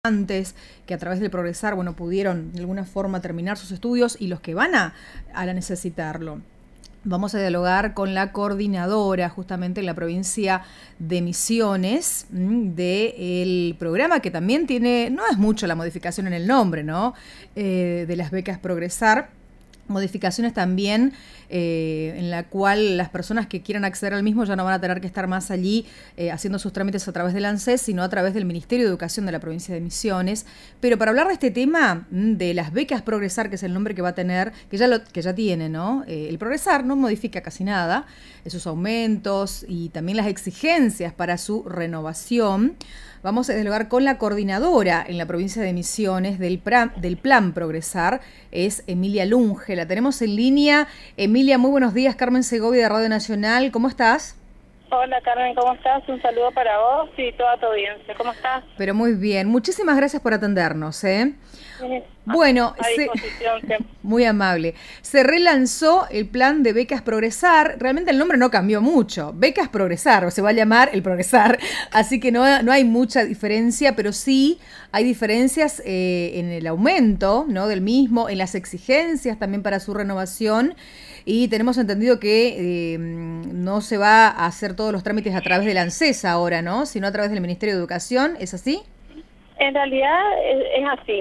que a través del Progresar, bueno, pudieron de alguna forma terminar sus estudios y los que van a necesitarlo. Vamos a dialogar con la coordinadora justamente en la provincia de Misiones del programa, que también tiene, no es mucho la modificación en el nombre, ¿no? De las becas Progresar. Modificaciones también en la cual las personas que quieran acceder al mismo ya no van a tener que estar más allí haciendo sus trámites a través del ANSES, sino a través del Ministerio de Educación de la provincia de Misiones. Pero para hablar de este tema de las becas Progresar, que es el nombre que va a tener, que ya tiene, ¿no? El Progresar no modifica casi nada, esos aumentos y también las exigencias para su renovación. Vamos a dialogar con la coordinadora en la provincia de Misiones del Plan Progresar, es Emilia Lunge. La tenemos en línea. Emilia, muy buenos días. Carmen Segovia de Radio Nacional, ¿cómo estás? Hola Carmen, ¿cómo estás? Un saludo para vos y toda tu audiencia. ¿Cómo estás? Pero muy bien. Muchísimas gracias por atendernos, Bueno, muy amable. Se relanzó el plan de becas Progresar. Realmente el nombre no cambió mucho. Becas Progresar, o se va a llamar el Progresar. Así que no hay mucha diferencia, pero sí hay diferencias en el aumento, ¿no? Del mismo, en las exigencias también para su renovación. Y tenemos entendido que no se va a hacer todos los trámites a través del ANSES ahora, ¿no? Sino a través del Ministerio de Educación. ¿Es así? En realidad es así.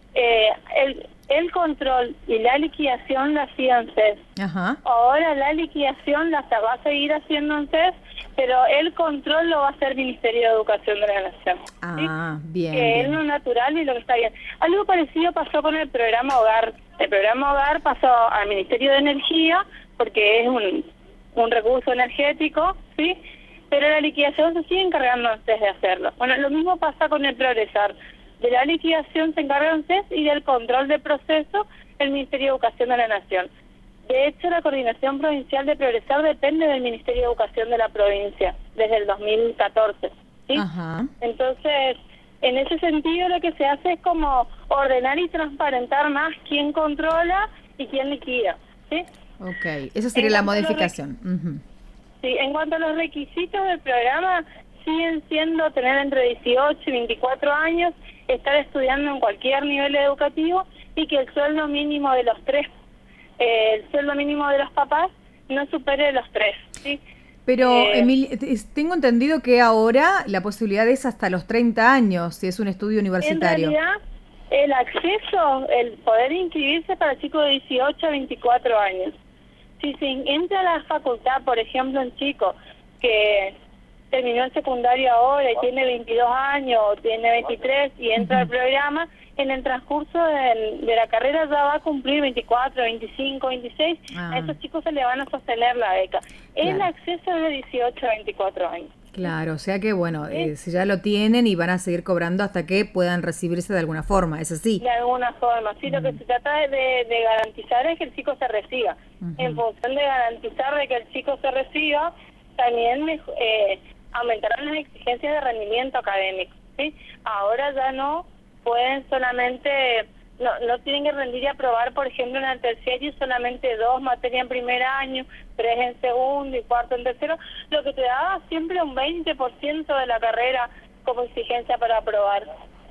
El control y la liquidación la hacía ANSES. Ajá. Ahora la liquidación la va a seguir haciendo ANSES, pero el control lo va a hacer el Ministerio de Educación de la Nación. Ah, ¿sí? bien. Que es lo natural y lo que está bien. Algo parecido pasó con el programa Hogar. El programa Hogar pasó al Ministerio de Energía porque es un recurso energético, ¿sí? Pero la liquidación se sigue encargando ANSES de hacerlo. Bueno, lo mismo pasa con el Progresar. De la liquidación se encarga ANSES y del control del proceso el Ministerio de Educación de la Nación. De hecho, la Coordinación Provincial de Progresar depende del Ministerio de Educación de la provincia desde el 2014. ¿sí? Ajá. Entonces, en ese sentido lo que se hace es como ordenar y transparentar más quién controla y quién liquida. ¿sí? Ok, esa sería la modificación. Sí, en cuanto a los requisitos del programa, siguen siendo tener entre 18 y 24 años, estar estudiando en cualquier nivel educativo y que el sueldo mínimo de los el sueldo mínimo de los papás no supere los 3. ¿sí? Pero, Emilia, tengo entendido que ahora la posibilidad es hasta los 30 años, si es un estudio universitario. En realidad, el acceso, el poder inscribirse para chicos de 18 a 24 años. Si se entra a la facultad, por ejemplo, un chico que terminó el secundario ahora y tiene 22 años o tiene 23 y entra al programa, en el transcurso de la carrera ya va a cumplir 24, 25, 26, a esos chicos se le van a sostener la beca. El acceso es de 18 a 24 años. Claro, o sea que bueno, si ya lo tienen y van a seguir cobrando hasta que puedan recibirse de alguna forma, ¿es así? De alguna forma, sí, lo que se trata de garantizar es que el chico se reciba. En función de garantizar de que el chico se reciba, también aumentarán las exigencias de rendimiento académico. ¿sí? Ahora ya no pueden solamente, no tienen que rendir y aprobar, por ejemplo, en el terciario solamente 2 materias en primer año, 3 en segundo y cuarto en tercero, lo que te daba siempre un 20% de la carrera como exigencia para aprobar.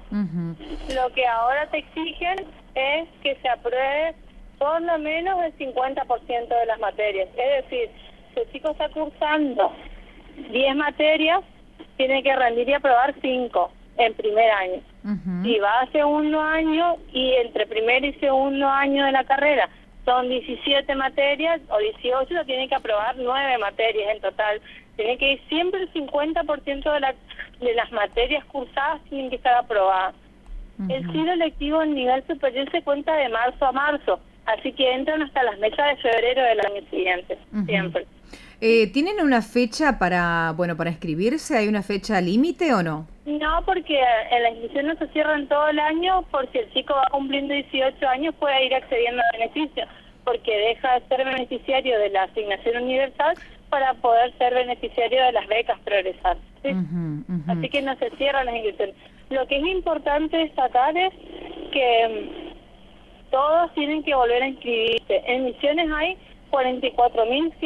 Lo que ahora te exigen es que se apruebe por lo menos el 50% de las materias. Es decir, si el chico está cursando 10 materias, tiene que rendir y aprobar 5 en primer año. Si va a segundo año y entre primer y segundo año de la carrera son 17 materias o 18, lo tiene que aprobar 9 materias en total. Tiene que ir siempre el 50% de las materias cursadas tienen que estar aprobadas. El ciclo lectivo en nivel superior se cuenta de marzo a marzo, así que entran hasta las mesas de febrero del año siguiente, siempre. ¿Tienen una fecha para inscribirse? ¿Hay una fecha límite o no? No, porque en las inscripciones se cierran todo el año, por si el chico va cumpliendo 18 años puede ir accediendo a beneficios, porque deja de ser beneficiario de la asignación universal para poder ser beneficiario de las becas Progresar. ¿sí? Así que no se cierran las inscripciones. Lo que es importante destacar es que todos tienen que volver a inscribirse. En Misiones hay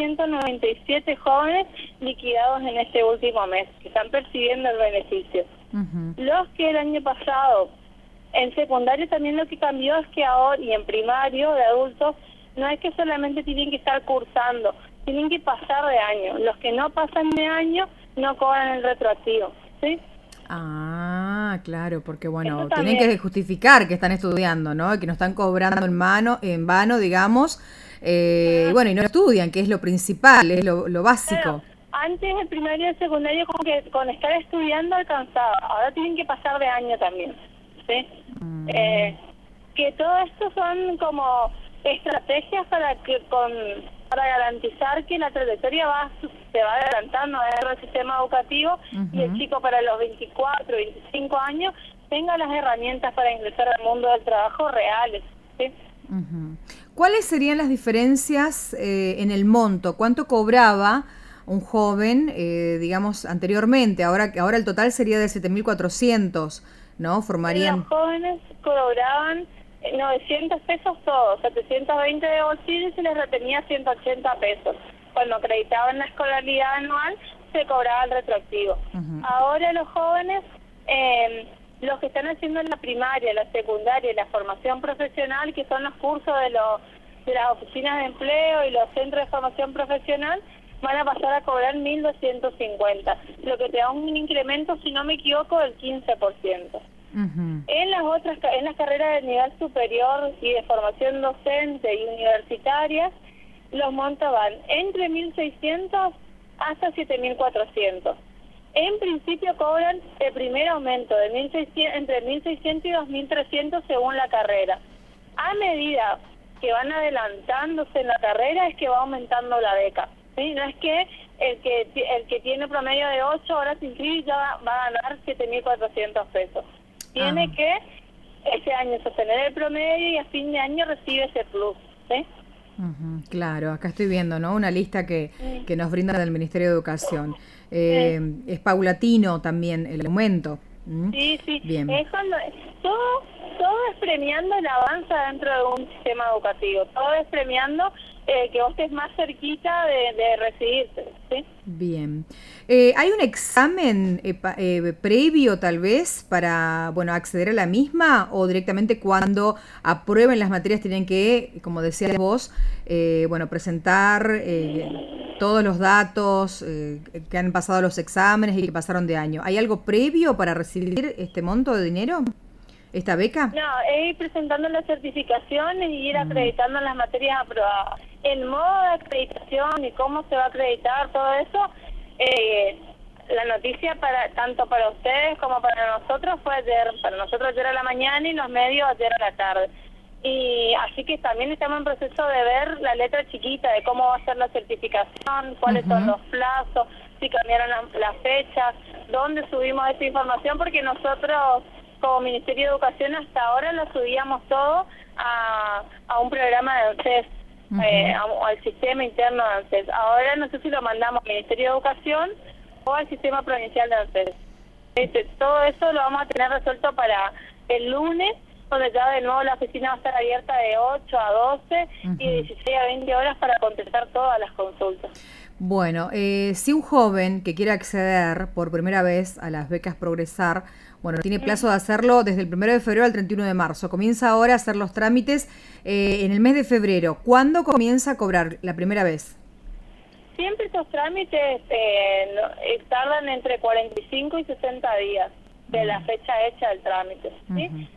44.197 jóvenes liquidados en este último mes que están percibiendo el beneficio. Los que el año pasado, en secundario también lo que cambió es que ahora, y en primario de adultos, no es que solamente tienen que estar cursando, tienen que pasar de año. Los que no pasan de año no cobran el retroactivo, ¿sí? Ah, claro, porque bueno, tienen que justificar que están estudiando, ¿no? Que no están cobrando en vano, digamos, bueno, y no estudian, que es lo principal, es lo básico. Claro, antes el primario y el secundario como que con estar estudiando alcanzaba, ahora tienen que pasar de año también, ¿sí? Que todo esto son como estrategias para garantizar que la trayectoria se va adelantando dentro del sistema educativo y el chico para los 24, 25 años tenga las herramientas para ingresar al mundo del trabajo reales, ¿sí? ¿Cuáles serían las diferencias en el monto? ¿Cuánto cobraba un joven, digamos, anteriormente? Ahora el total sería de 7.400, ¿no? Formarían... Los jóvenes cobraban 900 pesos todos, 720 de bolsillo y se les retenía 180 pesos. Cuando acreditaban la escolaridad anual, se cobraba el retroactivo. Ahora los jóvenes, los que están haciendo la primaria, la secundaria y la formación profesional, que son los cursos de las oficinas de empleo y los centros de formación profesional, van a pasar a cobrar 1.250, lo que te da un incremento, si no me equivoco, del 15%. En las carreras de nivel superior y de formación docente y universitaria, los montos van entre 1.600 hasta 7.400. En principio cobran el primer aumento de entre 1.600 y 2.300 según la carrera. A medida que van adelantándose en la carrera es que va aumentando la beca, ¿sí? No es que el que tiene promedio de 8 horas sin inscribir ya va a ganar 7.400 pesos. Tiene que ese año sostener el promedio y a fin de año recibe ese plus, ¿sí? Claro, acá estoy viendo, ¿no? Una lista que nos brinda del Ministerio de Educación. Es paulatino también el aumento. Sí. Bien. Todo es premiando el avance dentro de un sistema educativo. Todo es premiando que vos estés más cerquita de recibirte, ¿sí? Bien. ¿Hay un examen previo tal vez para acceder a la misma o directamente cuando aprueben las materias tienen que, como decías vos, presentar todos los datos que han pasado los exámenes y que pasaron de año? ¿Hay algo previo para recibir este monto de dinero? ¿Esta beca? No, es ir presentando las certificaciones y ir acreditando las materias aprobadas. El modo de acreditación y cómo se va a acreditar todo eso, la noticia tanto para ustedes como para nosotros fue ayer. Para nosotros ayer a la mañana y los medios ayer a la tarde. Y así que también estamos en proceso de ver la letra chiquita de cómo va a ser la certificación, cuáles son los plazos, si cambiaron las fechas, dónde subimos esta información, porque nosotros como Ministerio de Educación hasta ahora lo subíamos todo a un programa de ANSES, al sistema interno de ANSES. Ahora no sé si lo mandamos al Ministerio de Educación o al sistema provincial de ANSES. Todo eso lo vamos a tener resuelto para el lunes, donde ya de nuevo la oficina va a estar abierta de 8 a 12 y de 16 a 20 horas para contestar todas las consultas. Bueno, si un joven que quiera acceder por primera vez a las becas Progresar, tiene plazo de hacerlo desde el 1 de febrero al 31 de marzo. Comienza ahora a hacer los trámites en el mes de febrero. ¿Cuándo comienza a cobrar la primera vez? Siempre estos trámites tardan entre 45 y 60 días de la fecha hecha del trámite, ¿sí?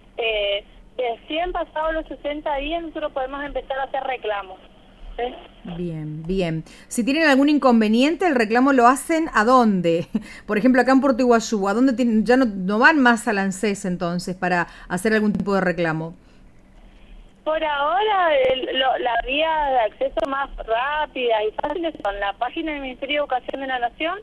Si han pasado los 60 días, nosotros podemos empezar a hacer reclamos. ¿Sí? Bien. Si tienen algún inconveniente, el reclamo lo hacen ¿a dónde? Por ejemplo, acá en Puerto Iguazú, ¿a dónde ya no van más al ANSES entonces para hacer algún tipo de reclamo? Por ahora, la vía de acceso más rápida y fácil son la página del Ministerio de Educación de la Nación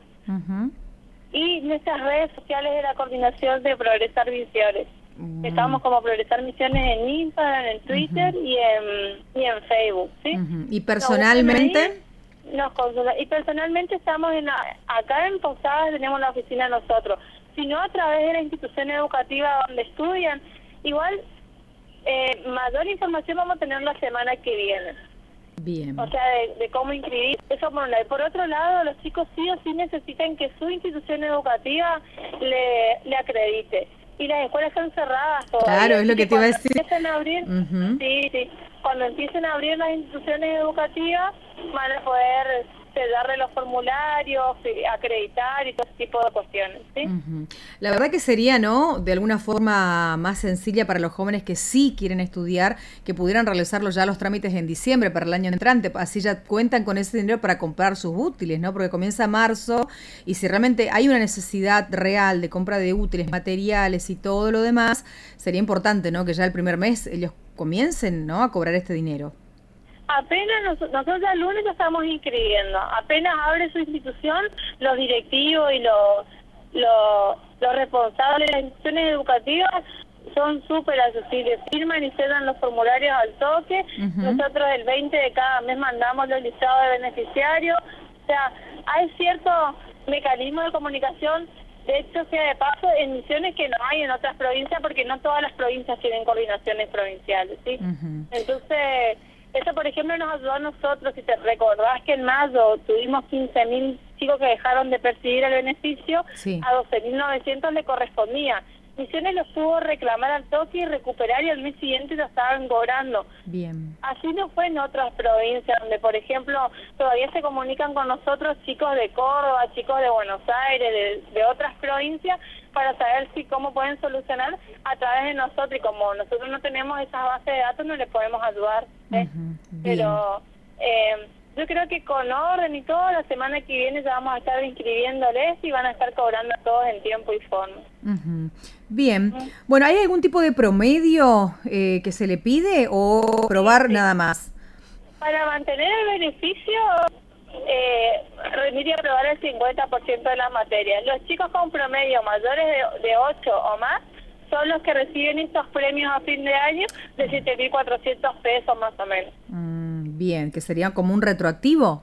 y nuestras redes sociales de la Coordinación de Progresar Misiones. Estamos como Progresar Misiones en Instagram, en Twitter y en Facebook, ¿sí? ¿Y personalmente? Y personalmente estamos acá en Posadas tenemos la oficina nosotros, sino a través de la institución educativa donde estudian. Igual, mayor información vamos a tener la semana que viene. Bien. O sea, de cómo inscribir. Eso por un lado. Y por otro lado, los chicos sí o sí necesitan que su institución educativa le acredite. Y las escuelas están cerradas todavía. Claro, es lo que te iba a decir. Empiecen a abrir, sí. Cuando empiecen a abrir las instituciones educativas, van a poder darle los formularios, acreditar y todo ese tipo de cuestiones, ¿sí? La verdad que sería, ¿no?, de alguna forma más sencilla para los jóvenes que sí quieren estudiar, que pudieran realizarlo ya los trámites en diciembre para el año entrante, así ya cuentan con ese dinero para comprar sus útiles, ¿no? Porque comienza marzo y si realmente hay una necesidad real de compra de útiles, materiales y todo lo demás, sería importante, ¿no?, que ya el primer mes ellos comiencen, ¿no?, a cobrar este dinero. Apenas nosotros el lunes ya estamos inscribiendo. Apenas abre su institución, los directivos y los responsables de las instituciones educativas son súper accesibles. Firman y sellan los formularios al toque. Nosotros el 20 de cada mes mandamos los listados de beneficiarios. O sea, hay cierto mecanismo de comunicación. De hecho, sea de paso, en Misiones que no hay en otras provincias, porque no todas las provincias tienen coordinaciones provinciales, ¿sí? Entonces, eso, por ejemplo, nos ayudó a nosotros. Si te recordás que en mayo tuvimos 15.000 chicos que dejaron de percibir el beneficio, sí, a 12.900 le correspondía. Misiones los pudo reclamar al toque y recuperar, y al mes siguiente lo estaban cobrando. Bien. Así no fue en otras provincias, donde, por ejemplo, todavía se comunican con nosotros chicos de Córdoba, chicos de Buenos Aires, de otras provincias, para saber si cómo pueden solucionar a través de nosotros. Y como nosotros no tenemos esas bases de datos, no les podemos ayudar, ¿eh? Pero yo creo que con orden y todo, la semana que viene ya vamos a estar inscribiéndoles y van a estar cobrando todos en tiempo y forma. Bien. Bueno, ¿hay algún tipo de promedio que se le pide o probar nada más? Para mantener el beneficio, remitir a probar el 50% de las materias. Los chicos con promedio mayores de 8 o más son los que reciben estos premios a fin de año de 7.400 pesos más o menos. Bien, que sería como un retroactivo.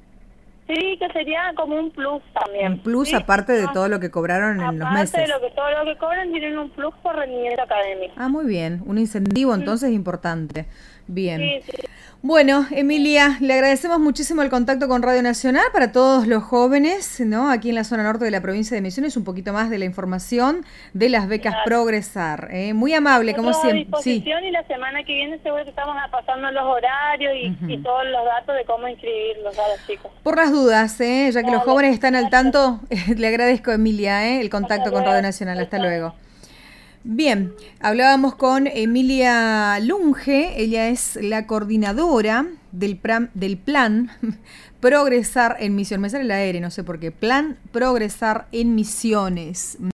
Sí, que sería como un plus también. Un plus, ¿sí?, aparte de todo lo que cobraron en los meses. Aparte de todo lo que cobran, tienen un plus por rendimiento académico. Muy bien, un incentivo entonces importante. Bien. Sí. Bueno, Emilia, le agradecemos muchísimo el contacto con Radio Nacional para todos los jóvenes, ¿no?, aquí en la zona norte de la provincia de Misiones, un poquito más de la información de las becas Progresar. Muy amable, como siempre. A disposición, sí. Y la semana que viene seguro que estamos pasando los horarios y todos los datos de cómo inscribirlos a los chicos. Por las dudas, ya que los jóvenes están al tanto, le agradezco, Emilia, el contacto con Radio Nacional. Hasta luego. Bien, hablábamos con Emilia Lunge, ella es la coordinadora del plan Progresar en Misiones. Me sale la R, no sé por qué. Plan Progresar en Misiones.